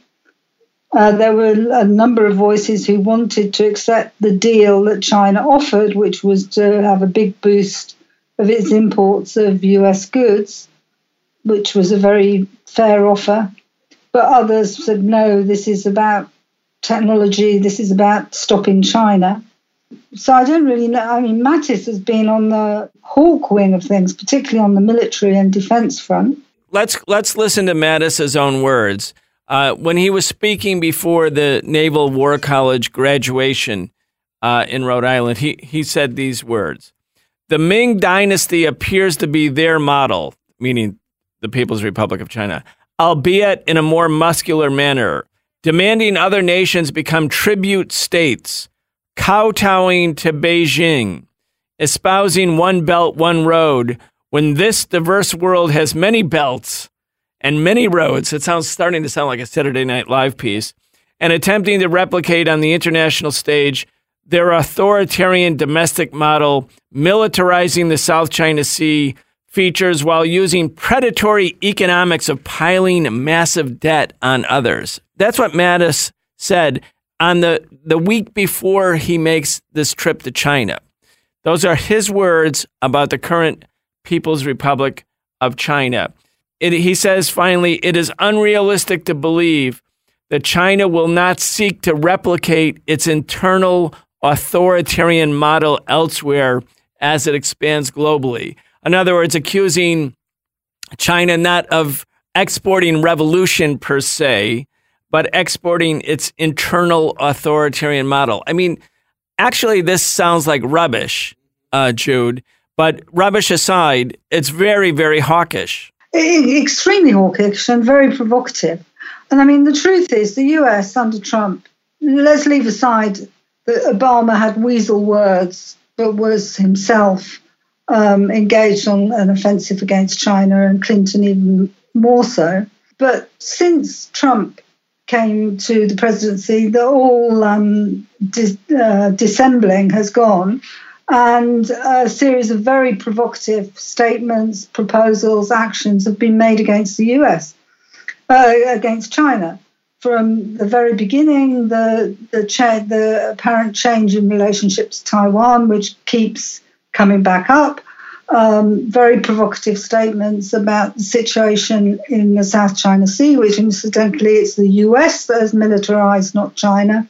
There were a number of voices who wanted to accept the deal that China offered, which was to have a big boost of its imports of US goods, which was a very fair offer. But others said, no, this is about technology, this is about stopping China. So I don't really know. Mattis has been on the hawk wing of things, particularly on the military and defense front. Let's listen to Mattis's own words. When he was speaking before the Naval War College graduation in Rhode Island, he said these words: "The Ming Dynasty appears to be their model," meaning the People's Republic of China, "albeit in a more muscular manner, demanding other nations become tribute states, kowtowing to Beijing, espousing one belt, one road, when this diverse world has many belts and many roads." It starting to sound like a Saturday Night Live piece. "And attempting to replicate on the international stage their authoritarian domestic model, militarizing the South China Sea features while using predatory economics of piling massive debt on others." That's what Mattis said on the week before he makes this trip to China. Those are his words about the current People's Republic of China. He says, finally, "It is unrealistic to believe that China will not seek to replicate its internal authoritarian model elsewhere as it expands globally." In other words, accusing China not of exporting revolution per se, but exporting its internal authoritarian model. I mean, actually, this sounds like rubbish, Jude, but rubbish aside, it's very, very hawkish. Extremely hawkish and very provocative. And I mean, the truth is the US under Trump, let's leave aside that Obama had weasel words, but was himself engaged on an offensive against China, and Clinton even more so. But since Trump came to the presidency, the all dissembling has gone, and a series of very provocative statements, proposals, actions have been made against the US, against China. From the very beginning, the apparent change in relationship to Taiwan, which keeps coming back up, very provocative statements about the situation in the South China Sea, which incidentally it's the US that has militarized, not China.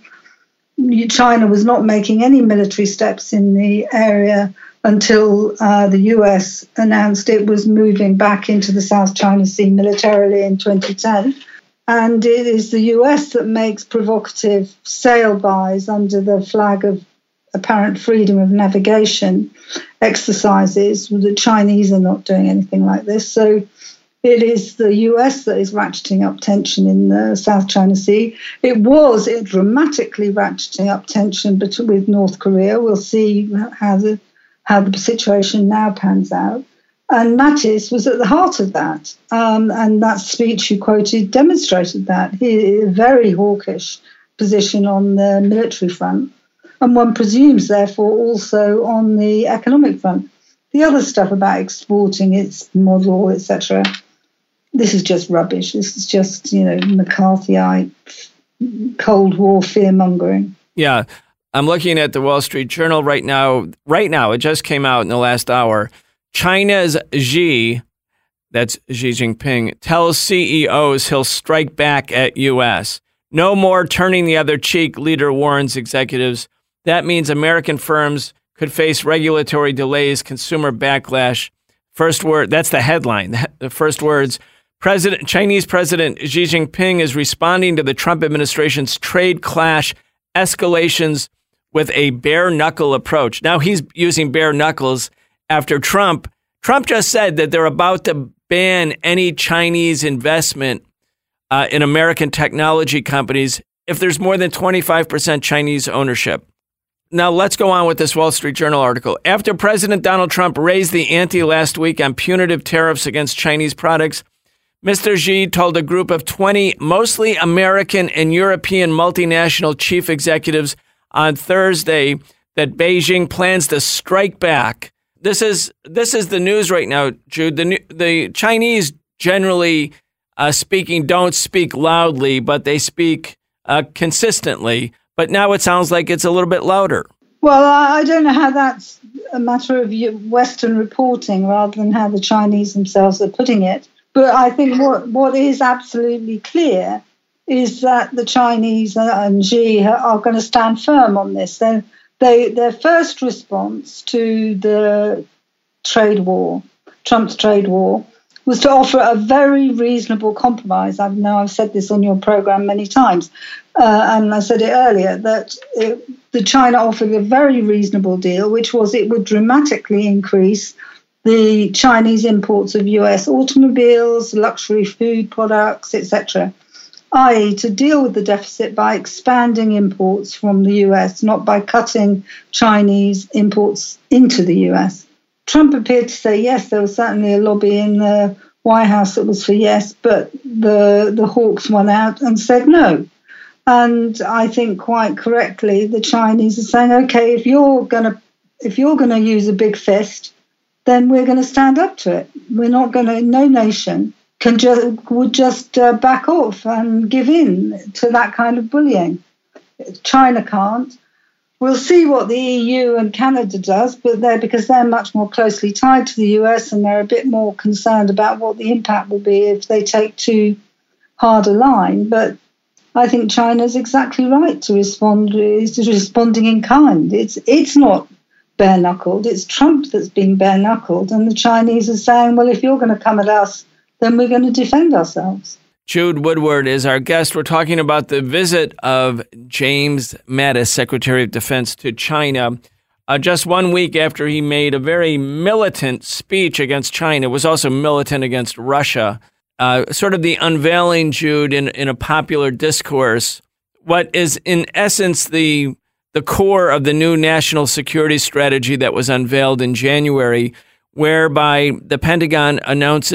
China was not making any military steps in the area until the US announced it was moving back into the South China Sea militarily in 2010. And it is the US that makes provocative sail buys under the flag of apparent freedom of navigation exercises. The Chinese are not doing anything like this. So it is the US that is ratcheting up tension in the South China Sea. It dramatically ratcheting up tension with North Korea. We'll see how the situation now pans out. And Mattis was at the heart of that. And that speech you quoted demonstrated that. He a very hawkish position on the military front. And one presumes, therefore, also on the economic front. The other stuff about exporting its model, etc., this is just rubbish. This is just, McCarthyite, Cold War fear-mongering. Yeah. I'm looking at the Wall Street Journal right now. Right now, it just came out in the last hour. China's Xi, that's Xi Jinping, tells CEOs he'll strike back at U.S. No more turning the other cheek, leader warns executives. That means American firms could face regulatory delays, consumer backlash. First word, that's the headline. The first words, Chinese President Xi Jinping is responding to the Trump administration's trade clash escalations with a bare-knuckle approach. Now he's using bare knuckles after Trump just said that they're about to ban any Chinese investment in American technology companies if there's more than 25% Chinese ownership. Now, let's go on with this Wall Street Journal article. After President Donald Trump raised the ante last week on punitive tariffs against Chinese products, Mr. Xi told a group of 20 mostly American and European multinational chief executives on Thursday that Beijing plans to strike back. This is the news right now, Jude. The Chinese, generally speaking, don't speak loudly, but they speak consistently. But now it sounds like it's a little bit louder. Well, I don't know how that's a matter of Western reporting rather than how the Chinese themselves are putting it. But I think what is absolutely clear is that the Chinese and Xi are going to stand firm on this. Their first response to the trade war, Trump's trade war, was to offer a very reasonable compromise. I know I've said this on your program many times, and I said it earlier, that the China offered a very reasonable deal, which was it would dramatically increase the Chinese imports of US automobiles, luxury food products, etc., i.e. to deal with the deficit by expanding imports from the US, not by cutting Chinese imports into the US. Trump appeared to say yes, there was certainly a lobby in the White House that was for yes, but the hawks won out and said no. And I think quite correctly, the Chinese are saying, okay, if you're gonna use a big fist, then we're going to stand up to it. We're not going to. No nation would just back off and give in to that kind of bullying. China can't. We'll see what the EU and Canada does, but because they're much more closely tied to the US and they're a bit more concerned about what the impact will be if they take too hard a line. But I think China's exactly right to respond. Is responding in kind. It's not bare-knuckled. It's Trump that's being bare-knuckled, and the Chinese are saying, well, if you're going to come at us, then we're going to defend ourselves. Jude Woodward is our guest. We're talking about the visit of James Mattis, Secretary of Defense, to China. Just 1 week after he made a very militant speech against China, it was also militant against Russia. Sort of the unveiling, Jude, in a popular discourse, what is in essence the core of the new national security strategy that was unveiled in January, whereby the Pentagon announced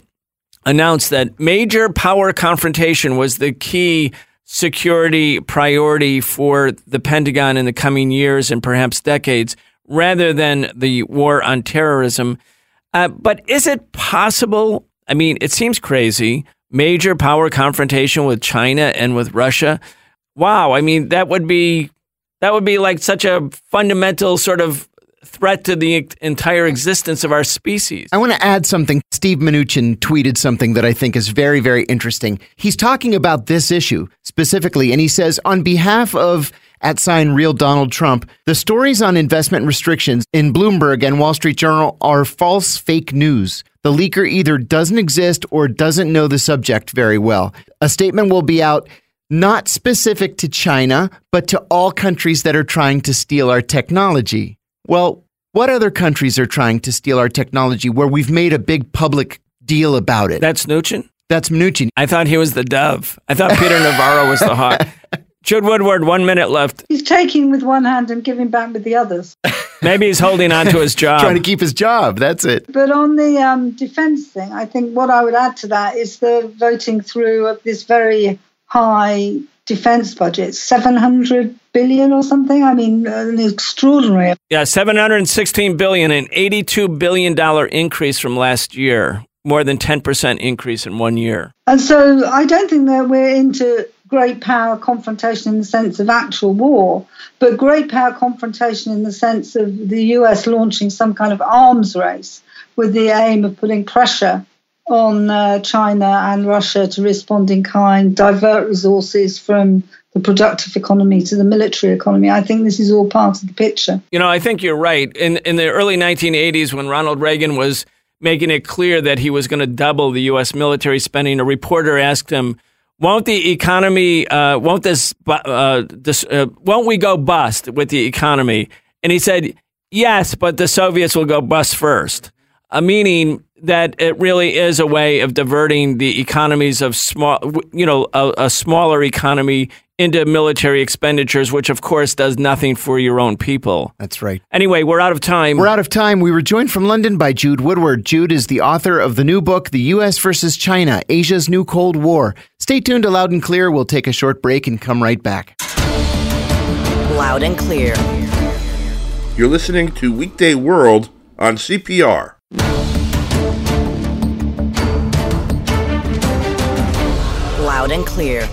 that major power confrontation was the key security priority for the Pentagon in the coming years and perhaps decades, rather than the war on terrorism. But is it possible? I mean, it seems crazy. Major power confrontation with China and with Russia. Wow. I mean, that would be like such a fundamental sort of threat to the entire existence of our species. I want to add something. Steve Mnuchin tweeted something that I think is very, very interesting. He's talking about this issue specifically, and he says, on behalf of @real Donald Trump, the stories on investment restrictions in Bloomberg and Wall Street Journal are false fake news. The leaker either doesn't exist or doesn't know the subject very well. A statement will be out, not specific to China, but to all countries that are trying to steal our technology. Well, what other countries are trying to steal our technology where we've made a big public deal about it? That's Mnuchin? That's Mnuchin. I thought he was the dove. I thought Peter Navarro was the hawk. Jude Woodward, 1 minute left. He's taking with one hand and giving back with the others. Maybe he's holding on to his job. Trying to keep his job. That's it. But on the defense thing, I think what I would add to that is the voting through of this very high defense budget, 700 billion or something. I mean, an extraordinary. Yeah, $716 billion, an $82 billion increase from last year, more than 10% increase in 1 year. And so I don't think that we're into great power confrontation in the sense of actual war, but great power confrontation in the sense of the US launching some kind of arms race with the aim of putting pressure on China and Russia to respond in kind, divert resources from the productive economy to the military economy. I think this is all part of the picture. You know, I think you're right. In the early 1980s, when Ronald Reagan was making it clear that he was going to double the U.S. military spending, a reporter asked him, won't the economy, won't we go bust with the economy? And he said, yes, but the Soviets will go bust first. Meaning that it really is a way of diverting the economies of a smaller economy into military expenditures, which of course does nothing for your own people. That's right. Anyway, we're out of time. We were joined from London by Jude Woodward. Jude is the author of the new book, The U.S. versus China, Asia's New Cold War. Stay tuned to Loud and Clear. We'll take a short break and come right back. Loud and Clear. You're listening to Weekday World on CPR. Loud and Clear.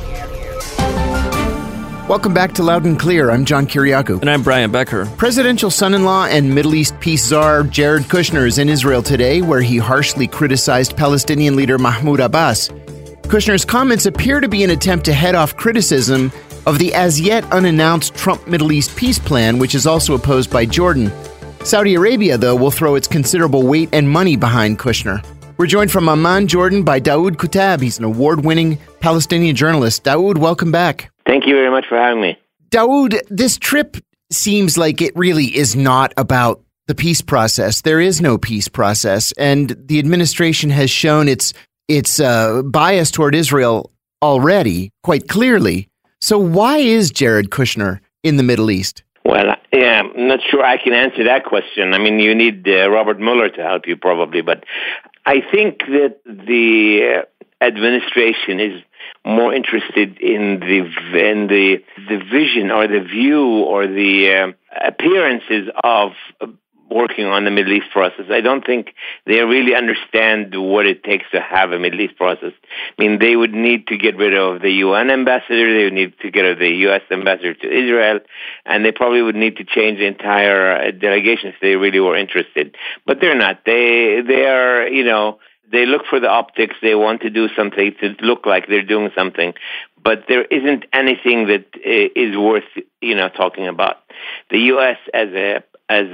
Welcome back to Loud and Clear. I'm John Kiriakou. And I'm Brian Becker. Presidential son-in-law and Middle East peace czar Jared Kushner is in Israel today, where he harshly criticized Palestinian leader Mahmoud Abbas. Kushner's comments appear to be an attempt to head off criticism of the as-yet unannounced Trump Middle East peace plan, which is also opposed by Jordan. Saudi Arabia, though, will throw its considerable weight and money behind Kushner. We're joined from Amman, Jordan, by Daoud Kutab. He's an award-winning Palestinian journalist. Daoud, welcome back. Thank you very much for having me. Daoud, this trip seems like it really is not about the peace process. There is no peace process, and the administration has shown its bias toward Israel already, quite clearly. So why is Jared Kushner in the Middle East? Well, yeah, I'm not sure I can answer that question. I mean, you need Robert Mueller to help you probably, but I think that the administration is more interested in the vision or the view or the appearances of working on the Middle East process. I don't think they really understand what it takes to have a Middle East process. I mean, they would need to get rid of the UN ambassador, they would need to get rid of the U.S. ambassador to Israel, and they probably would need to change the entire delegation if they really were interested. But they're not. They are, they look for the optics. They want to do something to look like they're doing something, but there isn't anything that is worth, talking about. The U.S. as a as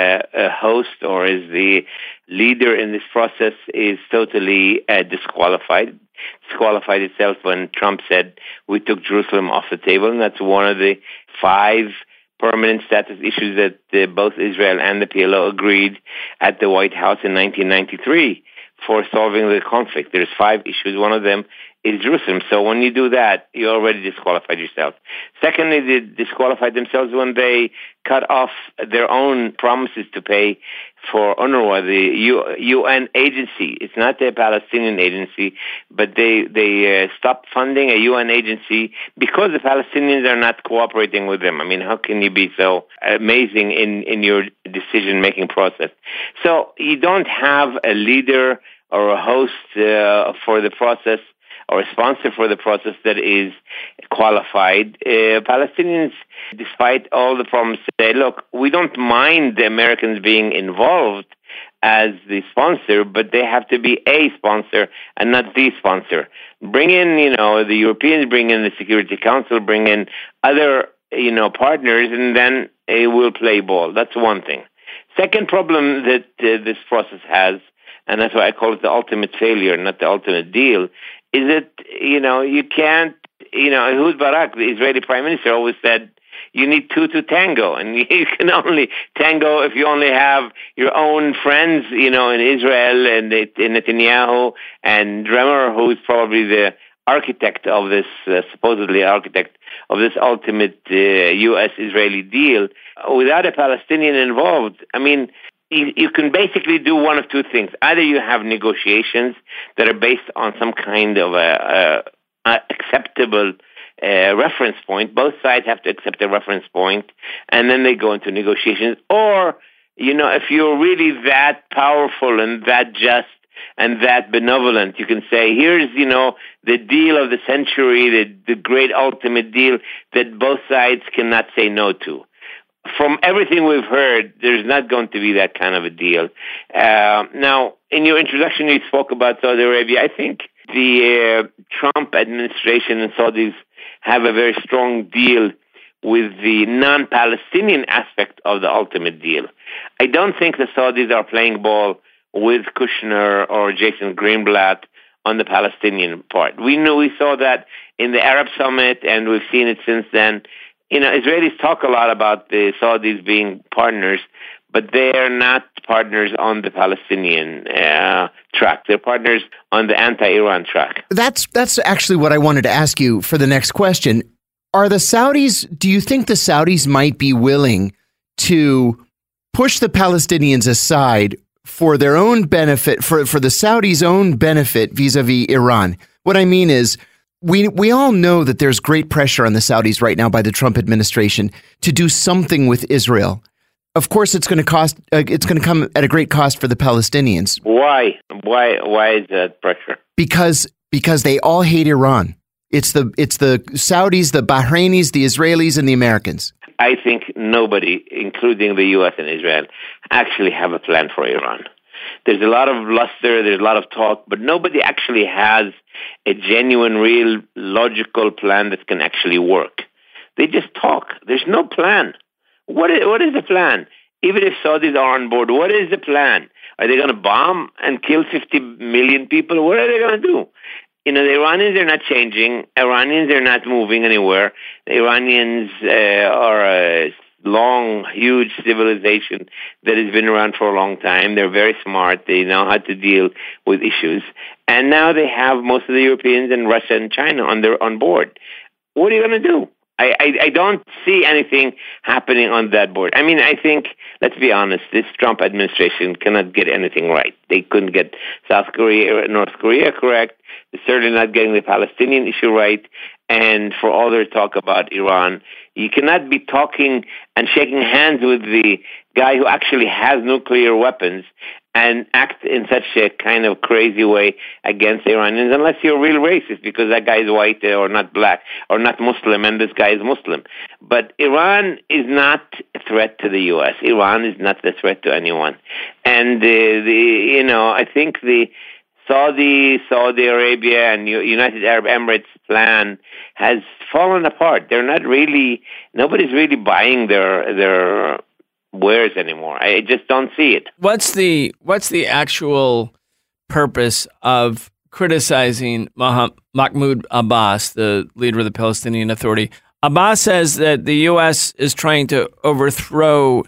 a host or as the leader in this process is totally disqualified itself when Trump said we took Jerusalem off the table, and that's one of the 5 permanent status issues that both Israel and the PLO agreed at the White House in 1993 for solving the conflict. There's 5 issues. One of them is Jerusalem. So when you do that, you already disqualified yourself. Secondly, they disqualified themselves when they cut off their own promises to pay for UNRWA, the UN agency. It's not the Palestinian agency, but they stopped funding a UN agency because the Palestinians are not cooperating with them. I mean, how can you be so amazing in your decision-making process? So you don't have a leader or a host for the process or a sponsor for the process that is qualified. Palestinians, despite all the problems, say, look, we don't mind the Americans being involved as the sponsor, but they have to be a sponsor and not the sponsor. Bring in, the Europeans, bring in the Security Council, bring in other, partners, and then it will play ball. That's one thing. Second problem that this process has, and that's why I call it the ultimate failure, not the ultimate deal, is that, you can't, Ehud Barak, the Israeli prime minister, always said, you need 2 to tango, and you can only tango if you only have your own friends, in Israel and in Netanyahu and Dremer, who is probably the architect of this, supposedly architect of this ultimate U.S.-Israeli deal. Without a Palestinian involved, I mean, you can basically do one of 2 things. Either you have negotiations that are based on some kind of a acceptable reference point. Both sides have to accept a reference point, and then they go into negotiations. Or, if you're really that powerful and that just and that benevolent, you can say, here's, the deal of the century, the great ultimate deal that both sides cannot say no to. From everything we've heard, there's not going to be that kind of a deal. Now, in your introduction, you spoke about Saudi Arabia. I think the Trump administration and Saudis have a very strong deal with the non-Palestinian aspect of the ultimate deal. I don't think the Saudis are playing ball with Kushner or Jason Greenblatt on the Palestinian part. We saw that in the Arab Summit, and we've seen it since then. Israelis talk a lot about the Saudis being partners, but they are not partners on the Palestinian track. They're partners on the anti-Iran track. That's actually what I wanted to ask you for the next question. Do you think the Saudis might be willing to push the Palestinians aside for their own benefit, for the Saudis' own benefit vis-a-vis Iran? What I mean is, we all know that there's great pressure on the Saudis right now by the Trump administration to do something with Israel. Of course, it's going to cost. It's going to come at a great cost for the Palestinians. Why? Why is that pressure? Because they all hate Iran. It's the Saudis, the Bahrainis, the Israelis, and the Americans. I think nobody, including the U.S. and Israel, actually have a plan for Iran. There's a lot of bluster, there's a lot of talk, but nobody actually has a genuine, real, logical plan that can actually work. They just talk. There's no plan. What is the plan? Even if Saudis are on board, what is the plan? Are they going to bomb and kill 50 million people? What are they going to do? The Iranians are not changing. Iranians are not moving anywhere. The Iranians are a long, huge civilization that has been around for a long time. They're very smart. They know how to deal with issues. And now they have most of the Europeans and Russia and China on board. What are you going to do? I don't see anything happening on that board. I mean, I think, let's be honest, this Trump administration cannot get anything right. They couldn't get South Korea or North Korea correct. They're certainly not getting the Palestinian issue right. And for all their talk about Iran, you cannot be talking and shaking hands with the guy who actually has nuclear weapons and act in such a kind of crazy way against Iranians, unless you're a real racist, because that guy is white or not black or not Muslim, and this guy is Muslim. But Iran is not a threat to the U.S. Iran is not a threat to anyone. And, I think the Saudi Arabia and United Arab Emirates plan has fallen apart. Nobody's really buying their wears anymore. I just don't see it. What's the actual purpose of criticizing Mahmoud Abbas, the leader of the Palestinian Authority? Abbas says that the U.S. is trying to overthrow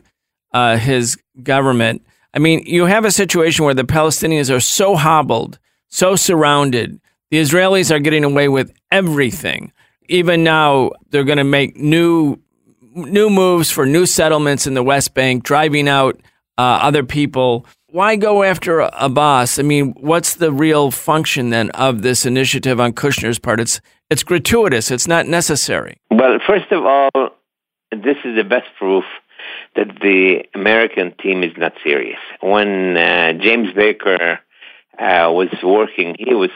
his government. I mean, you have a situation where the Palestinians are so hobbled, so surrounded. The Israelis are getting away with everything. Even now, they're going to make new moves for new settlements in the West Bank, driving out other people. Why go after Abbas? I mean, what's the real function then of this initiative on Kushner's part? It's gratuitous. It's not necessary. Well, first of all, this is the best proof that the American team is not serious. When James Baker was working, he was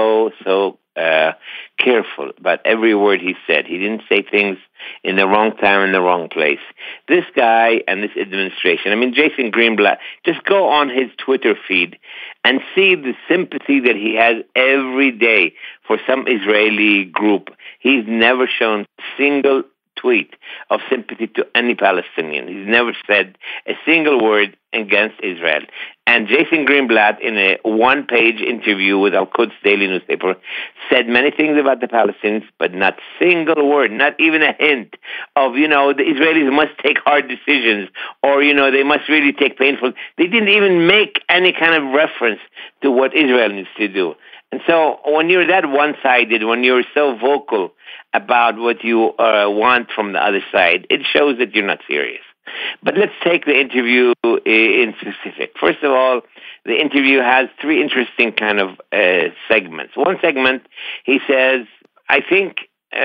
so careful about every word he said. He didn't say things in the wrong time in the wrong place. This guy and this administration, I mean, Jason Greenblatt, just go on his Twitter feed and see the sympathy that he has every day for some Israeli group. He's never shown a single tweet of sympathy to any Palestinian. He's never said a single word against Israel. And Jason Greenblatt, in a one-page interview with Al-Quds Daily newspaper, said many things about the Palestinians, but not single word, not even a hint of, the Israelis must take hard decisions, or, they must really take painful. They didn't even make any kind of reference to what Israel needs to do. And so when you're that one-sided, when you're so vocal about what you want from the other side, it shows that you're not serious. But let's take the interview in specific. First of all, the interview has three interesting kind of segments. One segment, he says, I think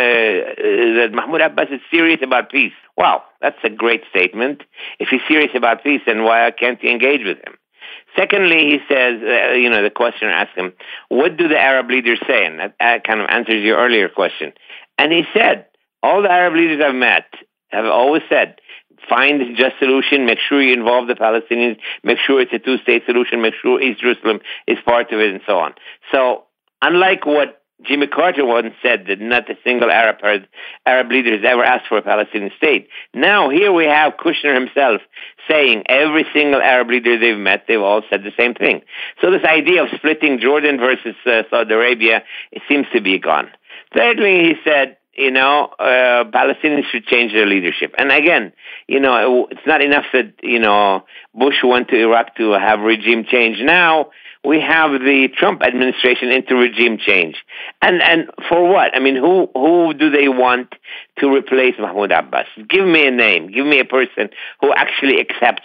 that Mahmoud Abbas is serious about peace. Wow, that's a great statement. If he's serious about peace, then why can't he engage with him? Secondly, he says, the questioner asked him, what do the Arab leaders say? And that kind of answers your earlier question. And he said, all the Arab leaders I've met have always said, find a just solution, make sure you involve the Palestinians, make sure it's a two-state solution, make sure East Jerusalem is part of it, and so on. So, unlike what Jimmy Carter once said, that not a single Arab leader has ever asked for a Palestinian state, now here we have Kushner himself saying every single Arab leader they've met, they've all said the same thing. So this idea of splitting Jordan versus Saudi Arabia, it seems to be gone. Thirdly, he said, Palestinians should change their leadership. And again, it's not enough that, Bush went to Iraq to have regime change. Now we have the Trump administration into regime change. And for what? I mean, who do they want to replace Mahmoud Abbas? Give me a name. Give me a person who actually accepts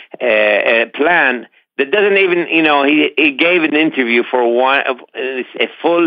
a plan that doesn't even, he gave an interview for a full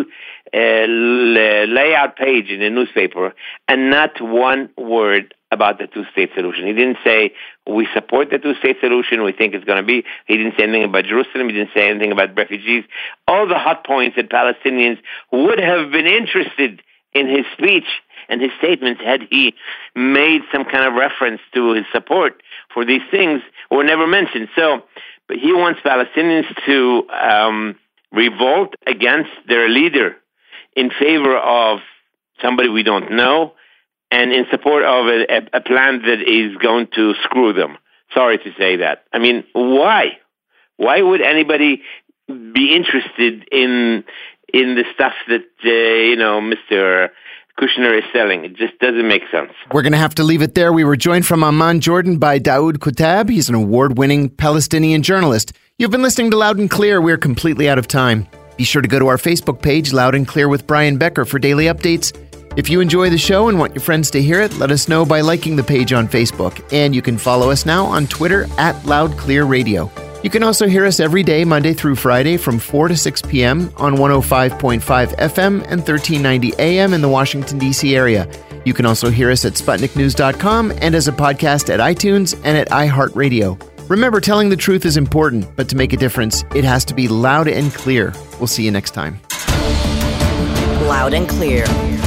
layout page in the newspaper, and not one word about the two-state solution. He didn't say, we support the two-state solution, we think it's going to be. He didn't say anything about Jerusalem. He didn't say anything about refugees. All the hot points that Palestinians would have been interested in his speech and his statements had he made some kind of reference to his support for these things were never mentioned. But he wants Palestinians to revolt against their leader in favor of somebody we don't know, and in support of a plan that is going to screw them. Sorry to say that. I mean, why? Why would anybody be interested in the stuff that Mr. Kushner is selling? It just doesn't make sense. We're going to have to leave it there. We were joined from Amman, Jordan by Daoud Kuttab. He's an award-winning Palestinian journalist. You've been listening to Loud and Clear. We're completely out of time. Be sure to go to our Facebook page, Loud and Clear with Brian Becker, for daily updates. If you enjoy the show and want your friends to hear it, let us know by liking the page on Facebook. And you can follow us now on Twitter at Loud Clear Radio. You can also hear us every day, Monday through Friday, from 4 to 6 p.m. on 105.5 FM and 1390 AM in the Washington, D.C. area. You can also hear us at SputnikNews.com and as a podcast at iTunes and at iHeartRadio. Remember, telling the truth is important, but to make a difference, it has to be loud and clear. We'll see you next time. Loud and Clear.